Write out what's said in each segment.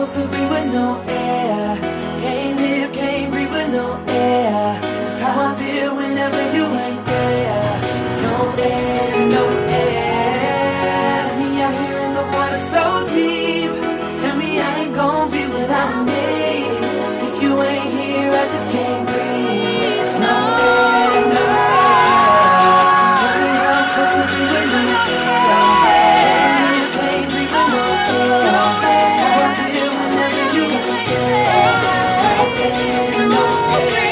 supposed to be with no air. Can't live, can't breathe with no air. That's how I feel whenever you ain't there. There's no air, no air. Me out here in the water so deep. Tell me I ain't gon' be without me. If you ain't here, I just can't breathe. There's no air, no air. Tell me how I'm supposed to be with no air. Can't live, can't breathe with no air. That's how I feel whenever you ain't there. There's no air, no air.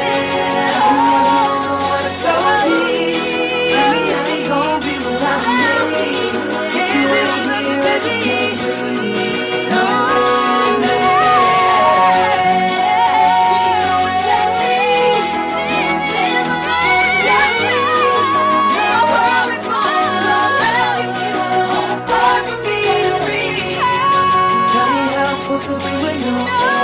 So deep, tell me I ain't gon' be without me. If you ain't here, I just can't breathe. So tell me how I'm supposed to be with no air.